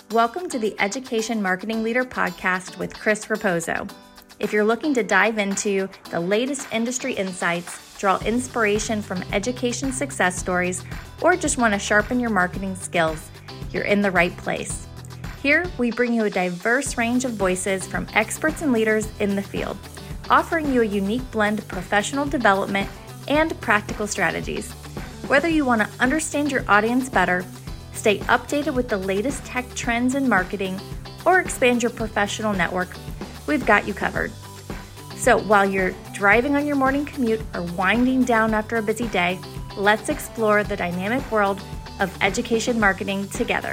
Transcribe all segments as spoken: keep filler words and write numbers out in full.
Welcome to the Education Marketing Leader podcast with Chris Raposo. If you're looking to dive into the latest industry insights, draw inspiration from education success stories, or just want to sharpen your marketing skills, you're in the right place. Here, we bring you a diverse range of voices from experts and leaders in the field, offering you a unique blend of professional development and practical strategies. Whether you want to understand your audience better, stay updated with the latest tech trends in marketing, or expand your professional network, we've got you covered. So while you're driving on your morning commute or winding down after a busy day, let's explore the dynamic world of education marketing together.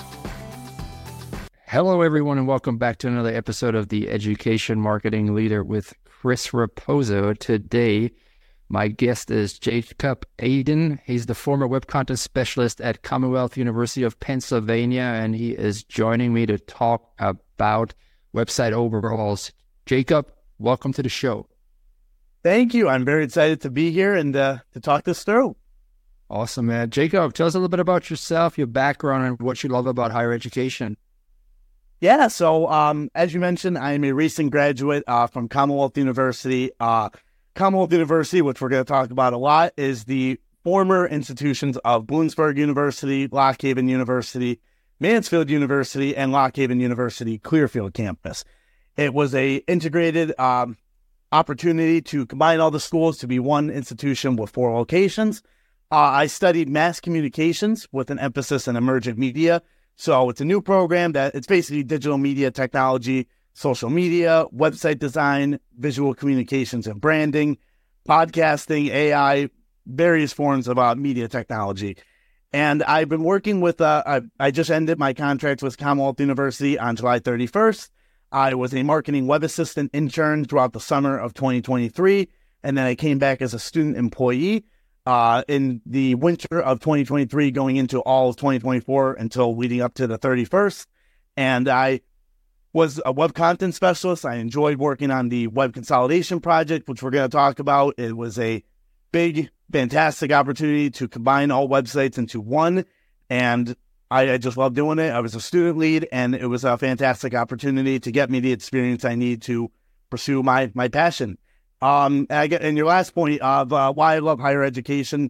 Hello, everyone, and welcome back to another episode of the Education Marketing Leader with Chris Raposo. Today, my guest is Jacob Aden. He's the former web content specialist at Commonwealth University of Pennsylvania, and he is joining me to talk about website overhauls. Jacob, welcome to the show. Thank you. I'm very excited to be here and uh, to talk this through. Awesome, man. Jacob, tell us a little bit about yourself, your background, and what you love about higher education. Yeah, so um, as you mentioned, I am a recent graduate uh, from Commonwealth University. Uh, Commonwealth University, which we're going to talk about a lot, is the former institutions of Bloomsburg University, Lock Haven University, Mansfield University, and Lock Haven University Clearfield campus. It was a integrated um, opportunity to combine all the schools to be one institution with four locations. Uh, I studied mass communications with an emphasis in emergent media. So it's a new program that it's basically digital media technology, social media, website design, visual communications and branding, podcasting, A I, various forms of uh, media technology. And I've been working with, uh, I, I just ended my contract with Commonwealth University on July thirty-first. I was a marketing web assistant intern throughout the summer of twenty twenty-three. And then I came back as a student employee uh, in the winter of twenty twenty-three, going into all of twenty twenty-four until leading up to the thirty-first. And I was a web content specialist. I enjoyed working on the web consolidation project, which we're going to talk about. It was a big, fantastic opportunity to combine all websites into one. And I, I just loved doing it. I was a student lead, and it was a fantastic opportunity to get me the experience I need to pursue my my passion. Um, and, I get, and your last point of uh, why I love higher education,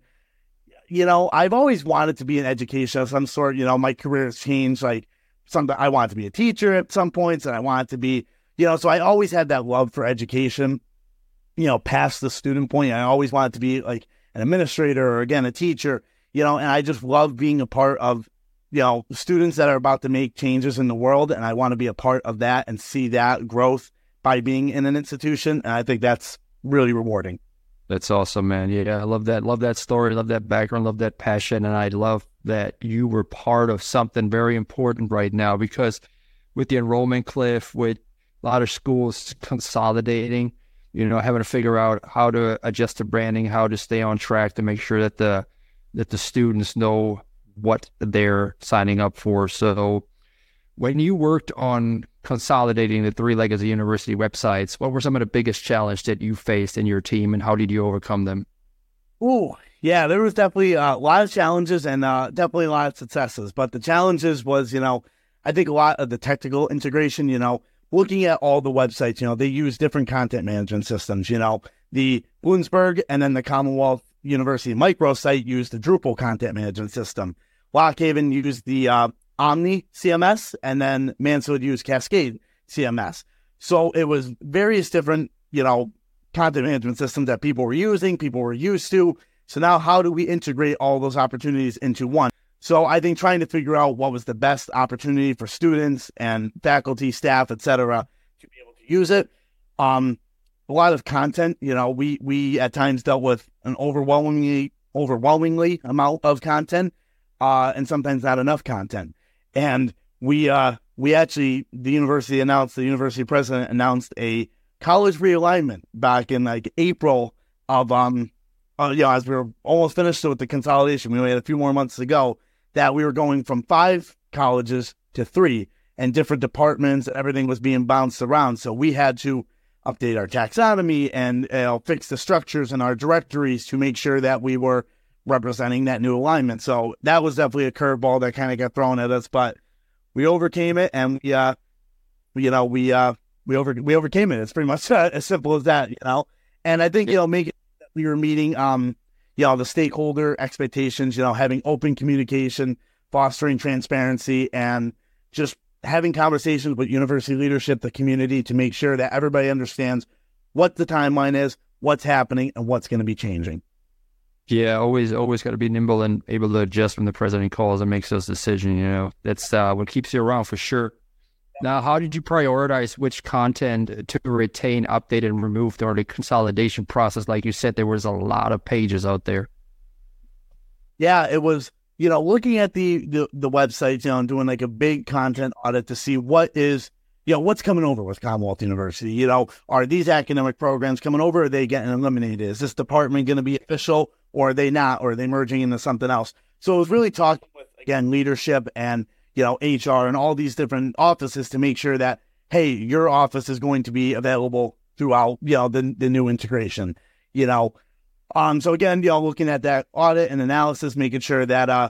you know, I've always wanted to be in education of some sort. You know, my career has changed. Like, some, I wanted to be a teacher at some points, and I wanted to be, you know, so I always had that love for education, you know, past the student point. I always wanted to be like an administrator or, again, a teacher, you know, and I just love being a part of, you know, students that are about to make changes in the world, and I want to be a part of that and see that growth by being in an institution, and I think that's really rewarding. That's awesome, man. Yeah, I love that. Love that story. Love that background. Love that passion. And I love that you were part of something very important right now, because with the enrollment cliff, with a lot of schools consolidating, you know, having to figure out how to adjust the branding, how to stay on track to make sure that the that the students know what they're signing up for. So when you worked on consolidating the three legacy university websites, what were some of the biggest challenges that you faced in your team, and how did you overcome them? Ooh, yeah, there was definitely a lot of challenges and uh, definitely a lot of successes. But the challenges was, you know, I think a lot of the technical integration, you know, looking at all the websites, you know, they use different content management systems. You know, the Bloomsburg and then the Commonwealth University microsite used the Drupal content management system. Lock Haven used the uh, Omni C M S, and then Mansfield used Cascade C M S. So it was various different, you know, content management systems that people were using, people were used to. So now how do we integrate all those opportunities into one? So I think trying to figure out what was the best opportunity for students and faculty, staff, et cetera, to be able to use it. Um, a lot of content, you know, we we at times dealt with an overwhelmingly, overwhelmingly amount of content, uh, and sometimes not enough content. And we uh, we actually, the university announced, the university president announced a college realignment back in like April of, um, uh, you know, as we were almost finished with the consolidation, we only had a few more months to go, that we were going from five colleges to three, and different departments, everything was being bounced around. So we had to update our taxonomy and you know, fix the structures in our directories to make sure that we were representing that new alignment. So that was definitely a curveball that kind of got thrown at us. But we overcame it, and we, uh, you know, we uh, we over we overcame it. It's pretty much uh, as simple as that, you know. And I think you know, making we were meeting, um, you know, the stakeholder expectations, you know, having open communication, fostering transparency, and just having conversations with university leadership, the community, to make sure that everybody understands what the timeline is, what's happening, and what's going to be changing. Yeah, always, always got to be nimble and able to adjust when the president calls and makes those decisions. You know, that's uh, what keeps you around for sure. Now, how did you prioritize which content to retain, update, and remove during the consolidation process? Like you said, there was a lot of pages out there. Yeah, it was, you know, looking at the, the, the websites, you know, and doing like a big content audit to see what is, you know, what's coming over with Commonwealth University. You know, are these academic programs coming over? Or are they getting eliminated? Is this department going to be official, or are they not? Or are they merging into something else? So it was really talking with, again, leadership and, you know, H R and all these different offices to make sure that, hey, your office is going to be available throughout, you know, the, the new integration, you know. Um, so again, you know, looking at that audit and analysis, making sure that, uh,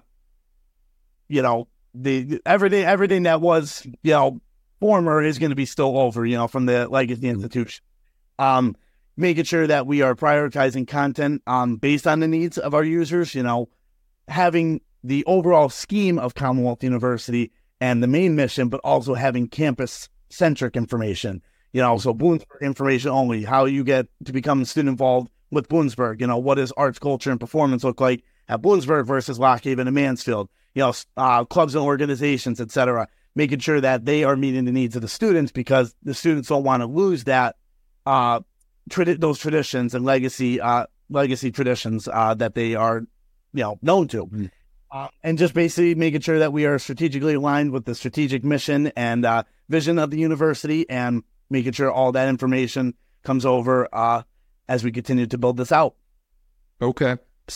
you know, the everything, everything that was, you know, former is going to be still over, you know, from the legacy institution. Um, making sure that we are prioritizing content um, based on the needs of our users, you know, having the overall scheme of Commonwealth University and the main mission, but also having campus-centric information, you know, so Bloomsburg information only, how you get to become student involved with Bloomsburg, you know, what does arts, culture, and performance look like at Bloomsburg versus Lock Haven and Mansfield, you know, uh, clubs and organizations, et cetera, making sure that they are meeting the needs of the students, because the students don't want to lose that, uh, trad- those traditions and legacy, uh, legacy traditions uh, that they are, you know, known to. Mm. Uh, and just basically making sure that we are strategically aligned with the strategic mission and uh, vision of the university, and making sure all that information comes over uh, as we continue to build this out. Okay.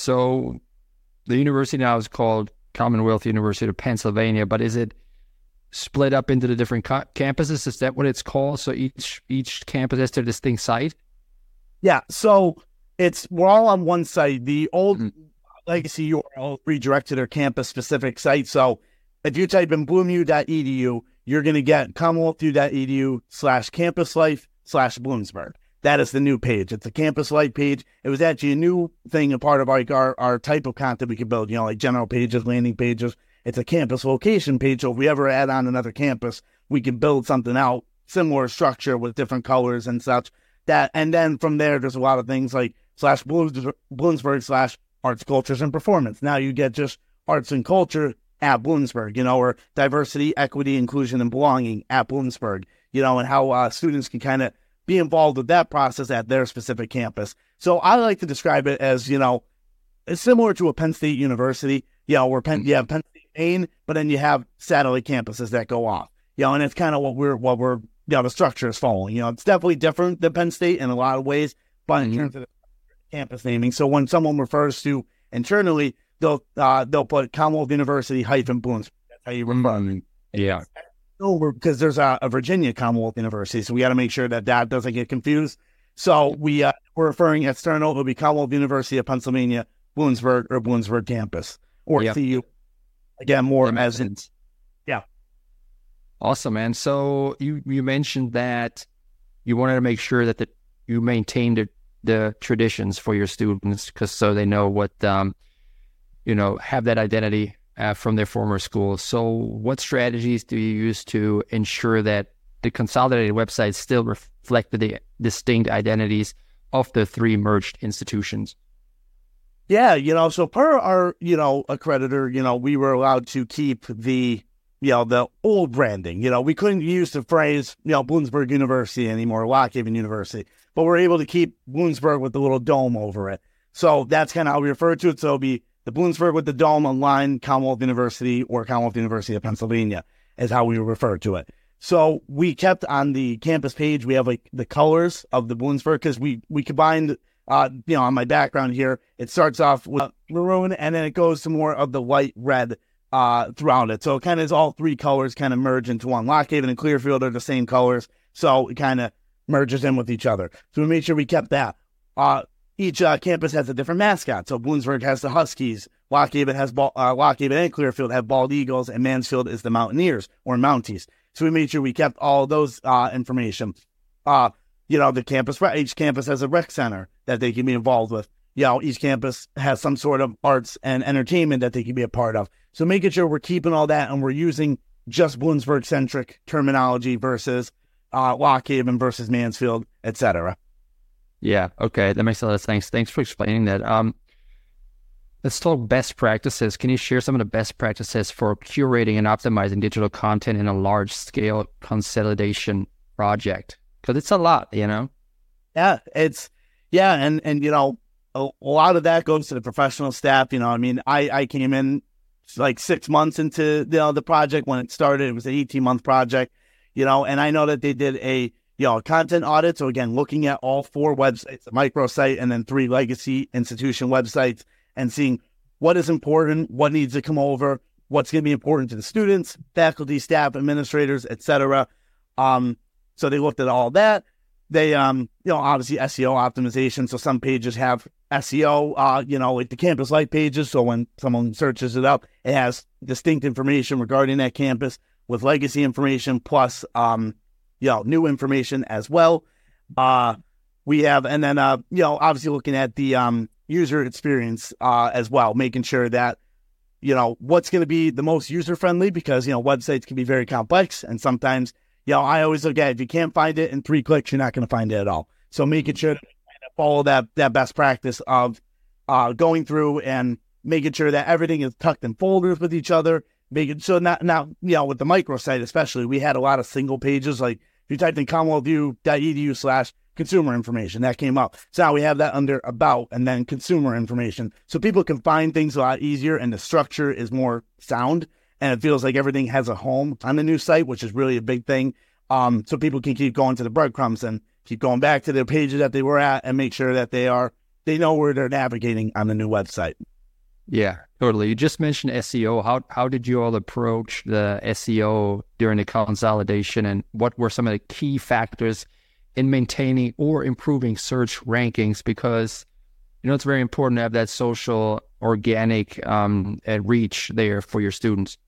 So the university now is called Commonwealth University of Pennsylvania, but is it split up into the different co- campuses? Is that what it's called? So each each campus has their distinct site? Yeah. So it's we're all on one site. The old mm-hmm. legacy U R L redirect to their campus-specific site. So if you type in bloomu dot e d u, you're going to get commonwealth u dot e d u slash campus life slash Bloomsburg. That is the new page. It's a campus life page. It was actually a new thing, a part of like our, our type of content we could build, you know, like general pages, landing pages. It's a campus location page. So if we ever add on another campus, we can build something out, similar structure with different colors and such. That, and then from there, there's a lot of things like slash Bloomsburg slash arts, cultures, and performance. Now you get just arts and culture at Bloomsburg, you know, or diversity, equity, inclusion, and belonging at Bloomsburg, you know, and how uh, students can kind of be involved with that process at their specific campus. So I like to describe it as, you know, it's similar to a Penn State University, you know, where Penn, you have Penn State Main, but then you have satellite campuses that go off, you know, and it's kind of what we're, what we're, you know, the structure is following. You know, it's definitely different than Penn State in a lot of ways, but in mm-hmm. terms of the campus naming. So when someone refers to internally, they'll uh, they'll put Commonwealth University hyphen Bloomsburg. That's how you refer. Mm-hmm. Yeah. No, because there's a, a Virginia Commonwealth University, so we got to make sure that that doesn't get confused. So we uh, we're referring external. It'll be Commonwealth University of Pennsylvania, Bloomsburg, or Bloomsburg campus, or yep. C U. Again, more as in, yeah. Awesome, man. So you you mentioned that you wanted to make sure that the, you maintained the, the traditions for your students, because so they know what um you know have that identity Uh, from their former schools. So what strategies do you use to ensure that the consolidated websites still reflect the distinct identities of the three merged institutions? Yeah, you know, so per our, you know, accreditor, you know, we were allowed to keep the, you know, the old branding. You know, we couldn't use the phrase, you know, Bloomsburg University anymore, Lock Haven University, but we're able to keep Bloomsburg with the little dome over it. So that's kind of how we refer to it. So it'll be the Bloomsburg with the dome online, Commonwealth University, or Commonwealth University of Pennsylvania is how we refer to it. So we kept on the campus page, we have like the colors of the Bloomsburg, because we, we combined, uh, you know, on my background here, it starts off with maroon and then it goes to more of the white red uh, throughout it. So it kind of is all three colors kind of merge into one. Lock Haven and Clearfield are the same colors. So it kind of merges in with each other. So we made sure we kept that. Uh, each uh, campus has a different mascot. So Bloomsburg has the Huskies, Lock Haven has ball, uh, Lock Haven and Clearfield have Bald Eagles, and Mansfield is the Mountaineers or Mounties. So we made sure we kept all those uh, information. Uh, you know, the campus, each campus has a rec center that they can be involved with. You know, each campus has some sort of arts and entertainment that they can be a part of. So making sure we're keeping all that and we're using just Bloomsburg-centric terminology versus uh, Lock Haven versus Mansfield, et cetera. Yeah, okay, that makes a lot of sense. Thanks for explaining that. Um, let's talk best practices. Can you share some of the best practices for curating and optimizing digital content in a large-scale consolidation project? Because it's a lot, you know? Yeah, it's, yeah, and, and you know, a, a lot of that goes to the professional staff. You know, I mean, I, I came in like six months into you know, the project when it started. It was an eighteen-month project, you know, and I know that they did a, you know, content audit. So again, looking at all four websites, a microsite and then three legacy institution websites, and seeing what is important, what needs to come over, what's going to be important to the students, faculty, staff, administrators, et cetera. Um, so they looked at all that. They, um, you know, obviously S E O optimization. So some pages have S E O, uh, you know, like the Campus Life pages. So when someone searches it up, it has distinct information regarding that campus with legacy information plus, um, you know, new information as well. Uh, we have, and then, uh, you know, obviously looking at the um, user experience uh, as well, making sure that, you know, what's going to be the most user-friendly because, you know, websites can be very complex. And sometimes, you know, I always look at it, if you can't find it in three clicks, you're not going to find it at all. So making sure to follow that, that best practice of uh, going through and making sure that everything is tucked in folders with each other. Making so not now, you know, with the microsite especially, we had a lot of single pages. Like if you typed in commonwealthview.edu slash consumer information, that came up. So now we have that under about and then consumer information. So people can find things a lot easier and the structure is more sound and it feels like everything has a home on the new site, which is really a big thing. Um, so people can keep going to the breadcrumbs and keep going back to their pages that they were at and make sure that they are, they know where they're navigating on the new website. Yeah, totally. You just mentioned S E O. How how did you all approach the S E O during the consolidation, and what were some of the key factors in maintaining or improving search rankings? Because, you know, it's very important to have that social, organic um, reach there for your students.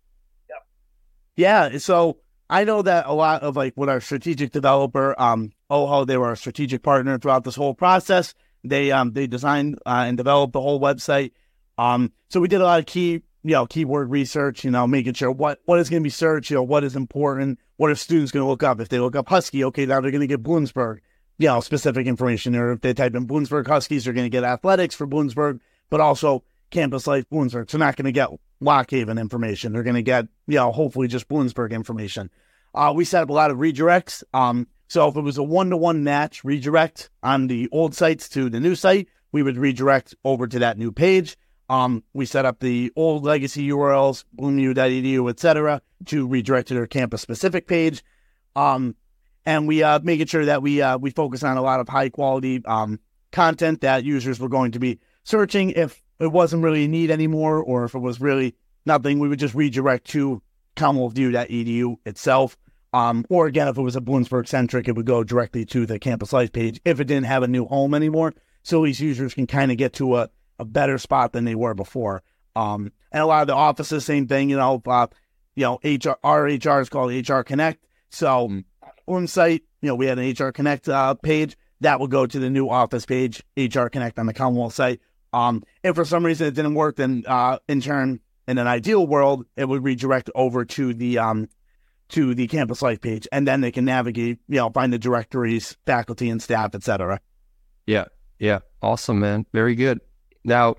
Yeah. Yeah. So I know that a lot of like with our strategic developer, um, OHO, they were a strategic partner throughout this whole process. They um they designed uh, and developed the whole website. Um, so we did a lot of key, you know, keyword research, you know, making sure what, what is going to be searched, you know, what is important, what are students going to look up? If they look up Husky, okay, now they're going to get Bloomsburg, you know, specific information. Or if they type in Bloomsburg Huskies, they're going to get athletics for Bloomsburg, but also Campus Life Bloomsburg. So they're not going to get Lock Haven information. They're going to get, you know, hopefully just Bloomsburg information. Uh, we set up a lot of redirects. Um, so if it was a one-to-one match redirect on the old sites to the new site, we would redirect over to that new page. Um, we set up the old legacy U R Ls, bloomu dot e d u, et cetera, to redirect to their campus-specific page. Um, and we uh, making sure that we uh, we focus on a lot of high-quality um, content that users were going to be searching. If it wasn't really a need anymore, or if it was really nothing, we would just redirect to commonwealth view dot e d u itself. Um, or again, if it was a Bloomsburg-centric, it would go directly to the Campus Life page if it didn't have a new home anymore. So these users can kind of get to a a better spot than they were before. Um, and a lot of the offices, same thing, you know, uh, you know, H R, our H R is called H R Connect. So mm. on site, you know, we had an H R Connect uh, page that will go to the new office page, H R Connect on the Commonwealth site. Um, if for some reason it didn't work, then uh, in turn, in an ideal world, it would redirect over to the, um, to the Campus Life page, and then they can navigate, you know, find the directories, faculty and staff, et cetera. Yeah. Yeah. Awesome, man. Very good. Now,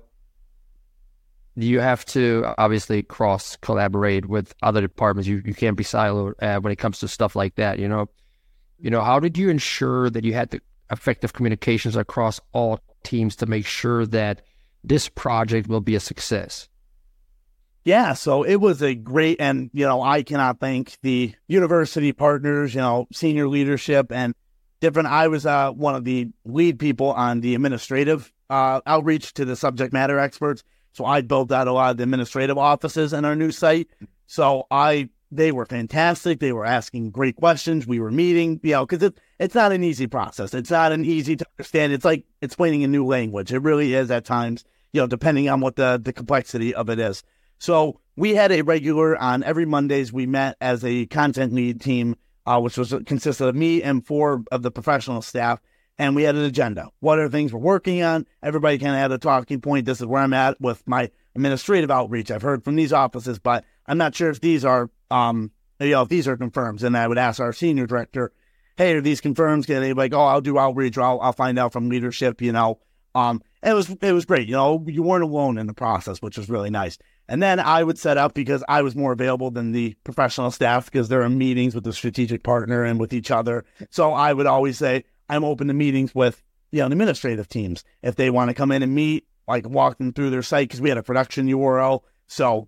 you have to obviously cross collaborate with other departments. You you can't be siloed uh, when it comes to stuff like that. You know, you know. How did you ensure that you had the effective communications across all teams to make sure that this project will be a success? Yeah, so it was a great, and you know, I cannot thank the university partners, you know, senior leadership and different. I was uh, one of the lead people on the administrative Uh, outreach to the subject matter experts. So I built out a lot of the administrative offices in our new site. So I they were fantastic. They were asking great questions. We were meeting, you know, because it, it's not an easy process. It's not an easy to understand. It's like explaining a new language. It really is at times, you know, depending on what the, the complexity of it is. So we had a regular on every Mondays. We met as a content lead team, uh, which was consisted of me and four of the professional staff. And we had an agenda. What are the things we're working on? Everybody kind of had a talking point. This is where I'm at with my administrative outreach. I've heard from these offices, but I'm not sure if these are, um, you know, if these are confirmed. And I would ask our senior director, hey, are these confirmed? And they'd be like, oh, I'll do outreach. Or I'll, I'll find out from leadership, you know. Um, it was, it was great. You know, you weren't alone in the process, which was really nice. And then I would set up, because I was more available than the professional staff, because there are meetings with the strategic partner and with each other. So I would always say, I'm open to meetings with, you know, administrative teams. If they want to come in and meet, like walk them through their site, because we had a production U R L. So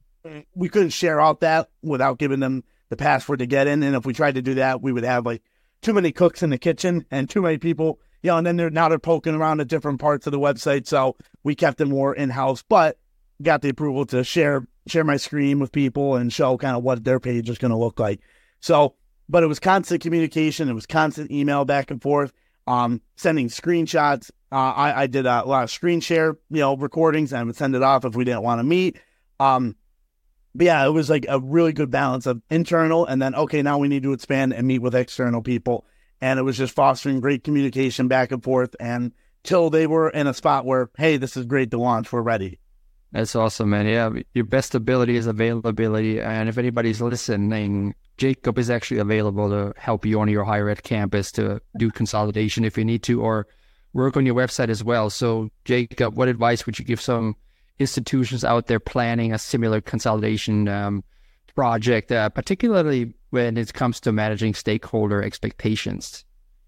we couldn't share out that without giving them the password to get in. And if we tried to do that, we would have like too many cooks in the kitchen and too many people, you know, and then they're now they're poking around at different parts of the website. So we kept them more in-house, but got the approval to share, share my screen with people and show kind of what their page is going to look like. So, but it was constant communication. It was constant email back and forth, um, sending screenshots. Uh, I, I did a lot of screen share, you know, recordings, and I would send it off if we didn't want to meet. Um, but yeah, it was like a really good balance of internal, and then, okay, now we need to expand and meet with external people. And it was just fostering great communication back and forth, and till they were in a spot where, hey, this is great to launch. We're ready. That's awesome, man. Yeah, your best ability is availability. And if anybody's listening, Jacob is actually available to help you on your higher ed campus to do consolidation if you need to, or work on your website as well. So, Jacob, what advice would you give some institutions out there planning a similar consolidation um, project, uh, particularly when it comes to managing stakeholder expectations?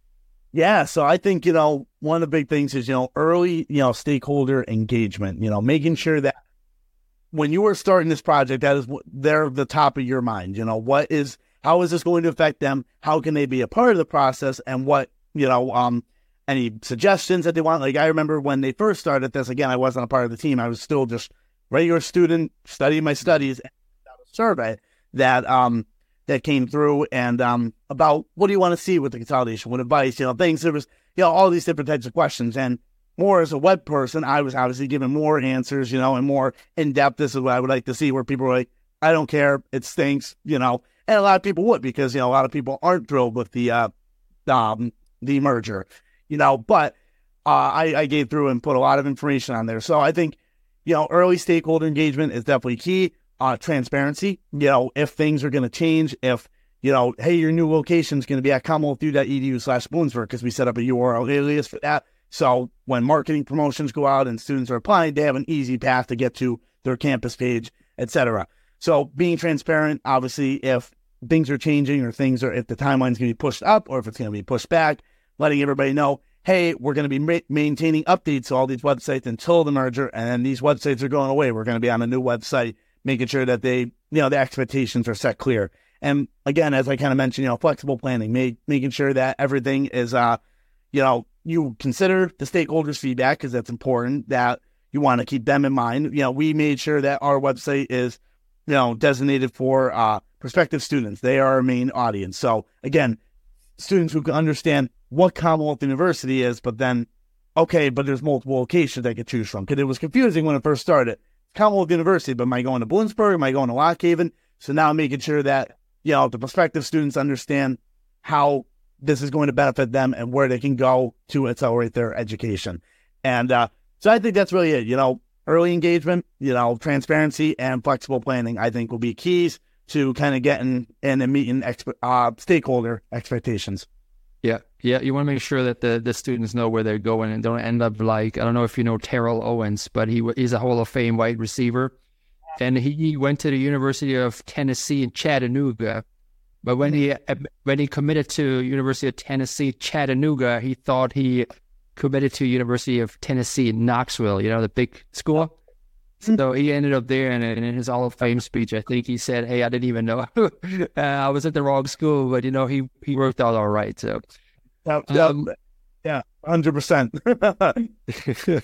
Yeah, so I think, you know, one of the big things is, you know, early, you know, stakeholder engagement, you know, making sure that when you are starting this project, that is, they're the top of your mind. You know, what is, how is this going to affect them? How can they be a part of the process? And what, you know, um, any suggestions that they want? Like, I remember when they first started this, again, I wasn't a part of the team. I was still just regular student studying my studies, and a survey that, um, that came through, and um, about what do you want to see with the consolidation, what advice, you know, things. There was, you know, all these different types of questions. And more as a web person, I was obviously given more answers, you know, and more in depth. This is what I would like to see, where people were like, I don't care, it stinks, you know. And a lot of people would, because, you know, a lot of people aren't thrilled with the uh, um, the merger, you know. But uh, I, I gave through and put a lot of information on there. So I think, you know, early stakeholder engagement is definitely key. Uh, transparency, you know, if things are going to change, if, you know, hey, your new location is going to be at commonwealth u dot e d u slash Bloomsburg, because we set up a U R L alias for that. So when marketing promotions go out and students are applying, they have an easy path to get to their campus page, et cetera. So being transparent, obviously, if things are changing or things are, if the timeline's going to be pushed up or if it's going to be pushed back, letting everybody know, hey, we're going to be ma- maintaining updates to all these websites until the merger, and then these websites are going away. We're going to be on a new website, making sure that they, you know, the expectations are set clear. And again, as I kind of mentioned, you know, flexible planning, make, making sure that everything is, uh, you know, you consider the stakeholders' feedback, because that's important, that you want to keep them in mind. You know, we made sure that our website is, you know, designated for uh, prospective students. They are our main audience. So again, students who can understand what Commonwealth University is, but then, okay, but there's multiple locations they could choose from. Because it was confusing when it first started. Commonwealth University, but am I going to Bloomsburg? Am I going to Lock Haven? So now I'm making sure that, you know, the prospective students understand how this is going to benefit them and where they can go to accelerate their education. And uh, so I think that's really it. You know, early engagement, you know, transparency and flexible planning, I think, will be keys to kind of getting in and meeting exp- uh, stakeholder expectations. Yeah, yeah. You want to make sure that the, the students know where they're going and don't end up like, I don't know if you know Terrell Owens, but he he's a Hall of Fame wide receiver. And he went to the University of Tennessee in Chattanooga. But when he when he committed to University of Tennessee Chattanooga, he thought he committed to University of Tennessee in Knoxville, you know, the big school. So he ended up there, and in his Hall of Fame speech, I think he said, hey, I didn't even know uh, I was at the wrong school, but, you know, he, he worked out all right. So, yeah, um, yeah, one hundred percent.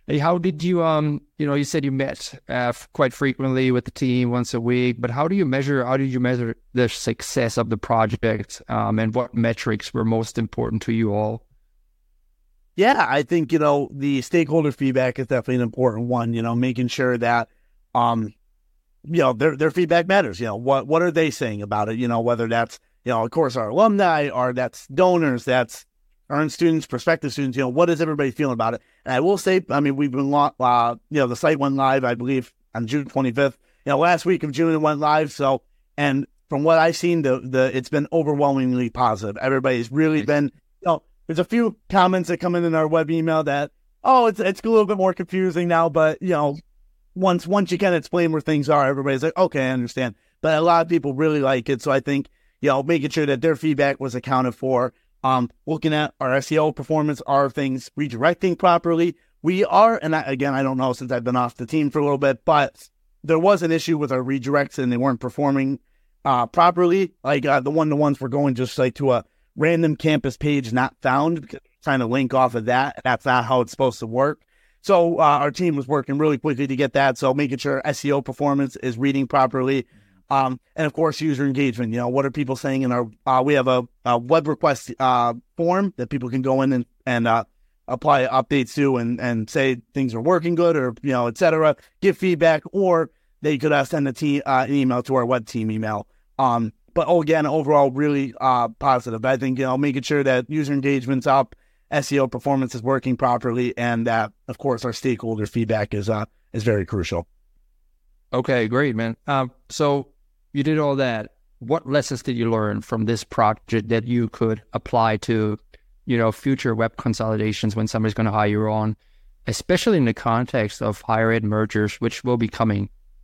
Hey, how did you, um, you know, you said you met uh, quite frequently with the team once a week, but how do you measure, how did you measure the success of the project, um, and what metrics were most important to you all? Yeah, I think, you know, the stakeholder feedback is definitely an important one, you know, making sure that, um, you know, their their feedback matters. You know, what what are they saying about it? You know, whether that's, you know, of course, our alumni, or that's donors, that's current students, prospective students, you know, what is everybody feeling about it? And I will say, I mean, we've been, uh, you know, the site went live, I believe, on June twenty-fifth. You know, last week of June it went live. So, and from what I've seen, the the it's been overwhelmingly positive. Everybody's really been, you know, there's a few comments that come in in our web email that, oh, it's it's a little bit more confusing now, but, you know, once once you can explain where things are, everybody's like, okay, I understand. But a lot of people really like it. So I think, you know, making sure that their feedback was accounted for. Um, looking at our S E O performance, are things redirecting properly? We are, and I, again, I don't know since I've been off the team for a little bit, but there was an issue with our redirects and they weren't performing uh, properly. Like uh, the one-to-ones were going just like to a random campus page not found, because trying to link off of that. That's not how it's supposed to work. So uh, our team was working really quickly to get that. So making sure S E O performance is reading properly. Um, and of course, user engagement. You know, what are people saying in our, uh, we have a, a web request uh, form that people can go in and, and uh, apply updates to, and, and say things are working good, or, you know, et cetera, give feedback, or they could uh, send a team, uh, an email to our web team email. Um, but oh, again, overall, really uh, positive. I think, you know, making sure that user engagement's up, S E O performance is working properly, and that, of course, our stakeholder feedback is uh, is very crucial. Okay, great, man. Um, so you did all that. What lessons did you learn from this project that you could apply to, you know, future web consolidations when somebody's going to hire you on, especially in the context of higher ed mergers, which will be coming?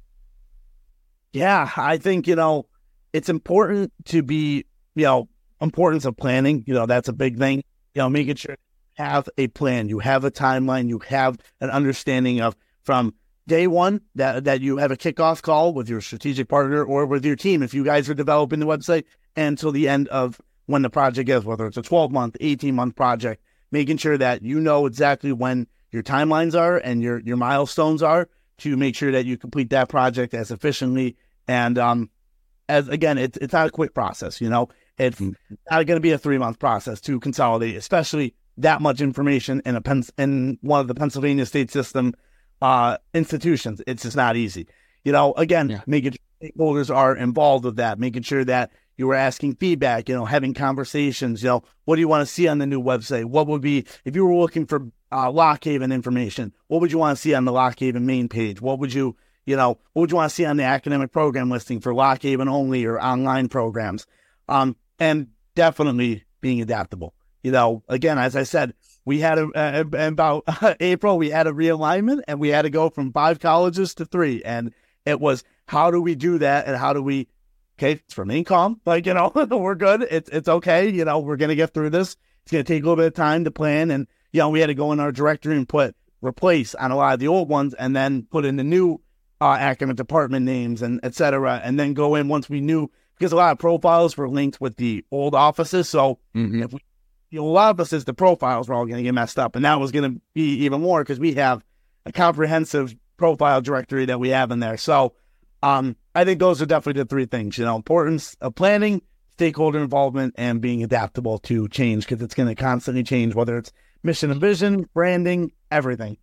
Yeah, I think, you know, it's important to be, you know, importance of planning. You know, that's a big thing. You know, making sure you have a plan, you have a timeline, you have an understanding of from day one that that you have a kickoff call with your strategic partner or with your team if you guys are developing the website, until the end of when the project is, whether it's a twelve month, eighteen month project, making sure that you know exactly when your timelines are and your, your milestones are, to make sure that you complete that project as efficiently. And um, as again, it's it's not a quick process, you know, it's mm-hmm. not going to be a three month process to consolidate, especially that much information in a pen, in one of the Pennsylvania state system uh, institutions. It's just not easy. You know, again, yeah. making sure stakeholders are involved with that, making sure that you were asking feedback, you know, having conversations, you know, what do you want to see on the new website? What would be, if you were looking for uh, Lock Haven information, what would you want to see on the Lock Haven main page? What would you, you know, what would you want to see on the academic program listing for Lock Haven only or online programs? Um, and definitely being adaptable. You know, again, as I said, we had a, uh, about uh, April, we had a realignment and we had to go from five colleges to three. And it was, how do we do that? And how do we, okay, it's remain calm. Like, you know, we're good. It's it's okay. You know, we're going to get through this. It's going to take a little bit of time to plan. And, you know, we had to go in our directory and put replace on a lot of the old ones and then put in the new uh, academic department names and et cetera. And then go in once we knew, because a lot of profiles were linked with the old offices. So mm-hmm. if we, you know, a lot of us, the profiles were all going to get messed up. And that was going to be even more because we have a comprehensive profile directory that we have in there. So um, I think those are definitely the three things, you know, importance of planning, stakeholder involvement, and being adaptable to change, because it's going to constantly change, whether it's mission and vision, branding, everything.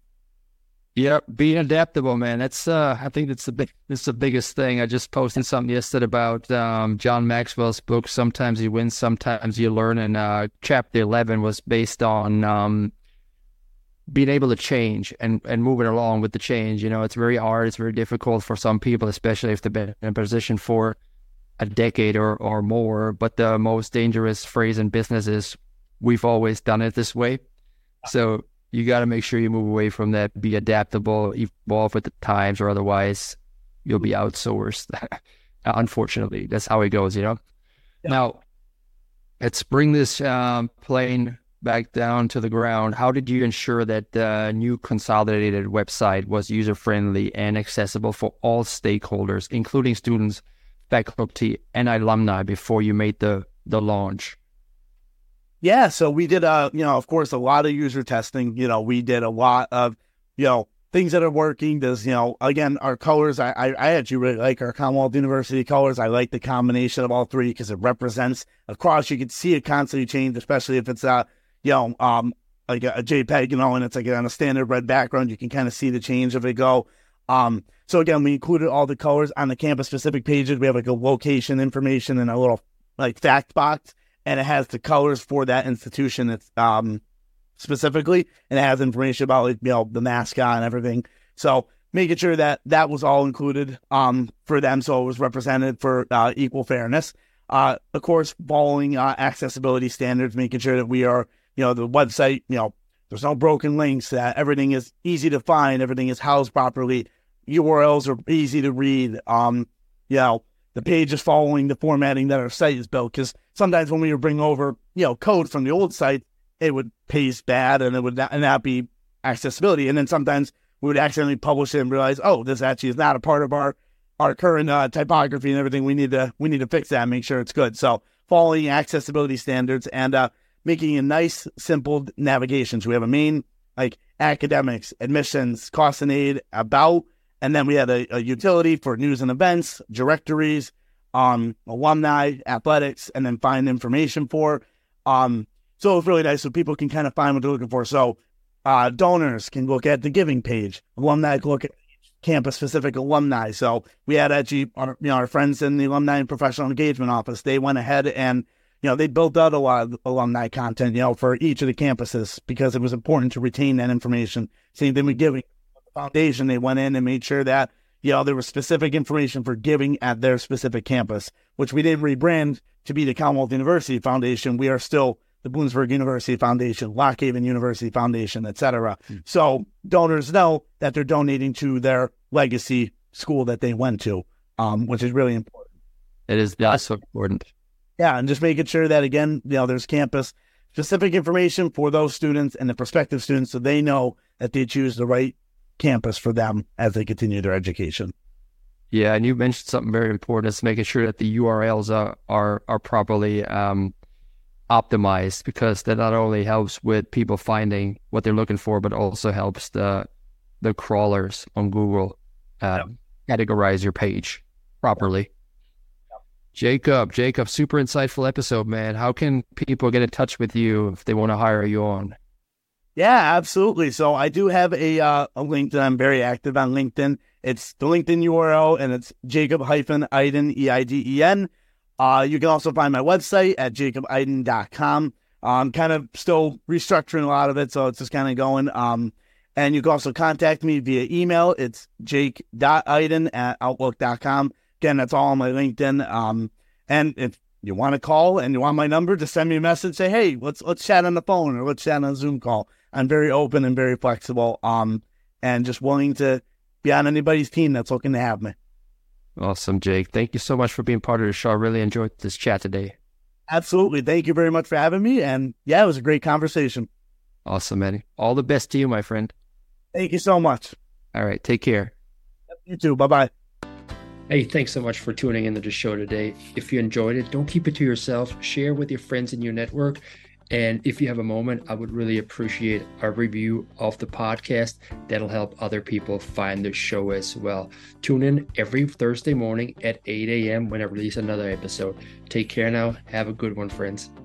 Yeah, being adaptable, man. That's uh, I think that's the big, that's the biggest thing. I just posted something yesterday about um, John Maxwell's book. Sometimes you win, sometimes you learn. And uh, chapter eleven was based on um, being able to change and, and moving along with the change. You know, it's very hard. It's very difficult for some people, especially if they've been in a position for a decade or, or more. But the most dangerous phrase in business is, we've always done it this way. So you got to make sure you move away from that, be adaptable, evolve with the times, or otherwise you'll be outsourced. Unfortunately, that's how it goes, you know? Yeah. Now, let's bring this um, plane back down to the ground. How did you ensure that the new consolidated website was user-friendly and accessible for all stakeholders, including students, faculty, and alumni, before you made the, the launch? Yeah, so we did, uh, you know, of course, a lot of user testing. You know, we did a lot of you know, things that are working. There's, you know, again, our colors, I, I, I actually really like our Commonwealth University colors. I like the combination of all three because it represents across. You can see it constantly change, especially if it's, uh, you know, um, like a, a JPEG, you know, and it's like on a standard red background. You can kind of see the change of it go. Um, so again, we included all the colors on the campus specific pages. We have like a location information and a little like fact box, and it has the colors for that institution. It's, um, specifically, and it has information about, like, you know, the mascot and everything. So making sure that that was all included um, for them, so it was represented for uh, equal fairness. Uh, of course, following uh, accessibility standards, making sure that we are, you know, the website, you know, there's no broken links, that everything is easy to find, everything is housed properly, U R Ls are easy to read, um, you know, the page is following the formatting that our site is built, because sometimes when we would bring over, you know, code from the old site, it would paste bad and it would not, and not be accessibility. And then sometimes we would accidentally publish it and realize, oh, this actually is not a part of our, our current uh, typography and everything. We need to, we need to fix that and make sure it's good. So following accessibility standards and uh, making a nice, simple navigation. So we have a main, like academics, admissions, cost and aid, about, and then we had a, a utility for news and events, directories, um, alumni, athletics, and then find information for, um, so it's really nice so people can kind of find what they're looking for. So uh, donors can look at the giving page. Alumni can look at campus-specific alumni. So we had actually our, you know, our friends in the Alumni and Professional Engagement Office. They went ahead and, you know, they built out a lot of alumni content, you know, for each of the campuses because it was important to retain that information. Same thing with giving. The foundation, they went in and made sure that, you know, there was specific information for giving at their specific campus, which we didn't rebrand to be the Commonwealth University Foundation. We are still the Bloomsburg University Foundation, Lock Haven University Foundation, et cetera. Mm. So donors know that they're donating to their legacy school that they went to, um, which is really important. It is that's so important. Yeah, and just making sure that, again, you know, there's campus specific information for those students and the prospective students so they know that they choose the right campus for them as they continue their education. Yeah, and you mentioned something very important. It's making sure that the U R Ls are are, are properly um, optimized, because that not only helps with people finding what they're looking for, but also helps the the crawlers on Google uh, yep. categorize your page properly. Yep. Yep. Jacob, Jacob, super insightful episode, man. How can people get in touch with you if they want to hire you on? Yeah, absolutely. So I do have a uh, a LinkedIn. I'm very active on LinkedIn. It's the LinkedIn U R L, and it's Jacob Eiden, E I D E N. Uh, you can also find my website at jacob eiden dot com. I'm kind of still restructuring a lot of it, so it's just kind of going. Um, and you can also contact me via email. It's jake dot eiden at outlook dot com. Again, that's all on my LinkedIn. Um, and if you want to call and you want my number, just send me a message. Say, hey, let's let's chat on the phone or let's chat on a Zoom call. I'm very open and very flexible, um, and just willing to be on anybody's team that's looking to have me. Awesome, Jake. Thank you so much for being part of the show. I really enjoyed this chat today. Absolutely. Thank you very much for having me. And yeah, it was a great conversation. Awesome, man. All the best to you, my friend. Thank you so much. All right. Take care. You too. Bye-bye. Hey, thanks so much for tuning into the show today. If you enjoyed it, don't keep it to yourself. Share with your friends in your network. And if you have a moment, I would really appreciate a review of the podcast. That'll help other people find the show as well. Tune in every Thursday morning at eight a.m. when I release another episode. Take care now. Have a good one, friends.